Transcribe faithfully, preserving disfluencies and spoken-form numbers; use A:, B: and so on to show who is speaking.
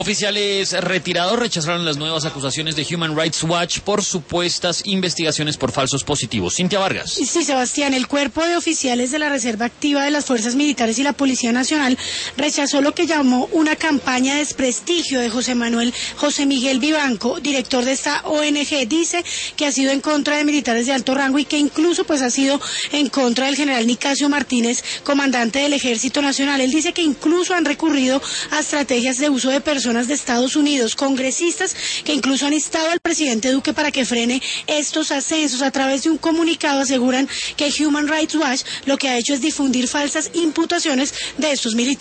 A: Oficiales retirados rechazaron las nuevas acusaciones de Human Rights Watch por supuestas investigaciones por falsos positivos. Cintia Vargas.
B: Sí, Sebastián, el cuerpo de oficiales de la Reserva Activa de las Fuerzas Militares y la Policía Nacional rechazó lo que llamó una campaña de desprestigio de José Manuel, José Miguel Vivanco, director de esta O N G. Dice que ha sido en contra de militares de alto rango y que incluso pues ha sido en contra del general Nicasio Martínez, comandante del Ejército Nacional. Él dice que incluso han recurrido a estrategias de uso de personas de Estados Unidos, congresistas que incluso han instado al presidente Duque para que frene estos ascensos. A través de un comunicado aseguran que Human Rights Watch lo que ha hecho es difundir falsas imputaciones de estos militares.